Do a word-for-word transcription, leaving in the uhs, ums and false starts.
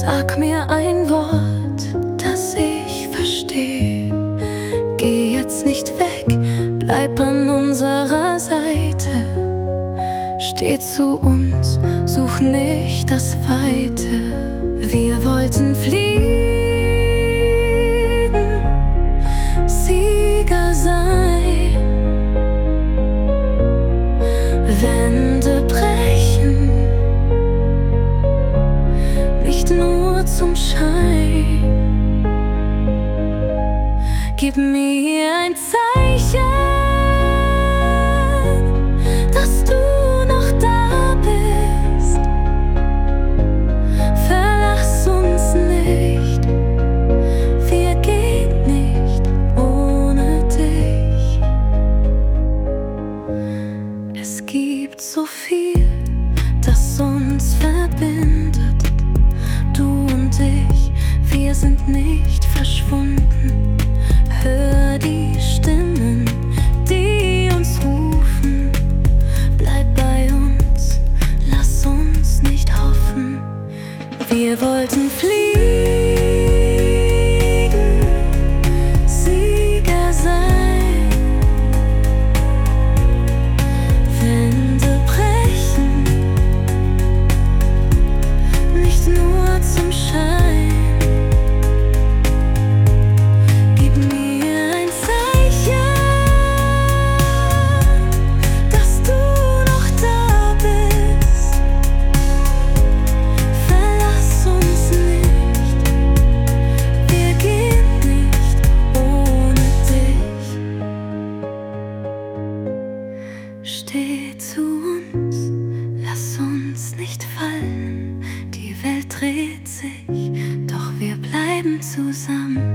Sag mir ein Wort, das ich verstehe. Geh jetzt nicht weg, bleib an unserer Seite. Steh zu uns, such nicht das Weite. Wir wollten fliegen, Sieger sein, Wände brechen, nicht nur zum Schein. Gib mir ein Zeichen, dass du noch da bist. Verlass uns nicht, wir gehen nicht ohne dich. Es gibt so viel, das uns verbindet. Du und ich, wir sind nicht verschwunden. Hör die Stimmen, die uns rufen. Bleib bei uns, lass uns nicht hoffen. Wir wollten fliegen, Sieger sein, Wände brechen, nicht nur zum Schein. Steh zu uns, lass uns nicht fallen. Die Welt dreht sich, doch wir bleiben zusammen.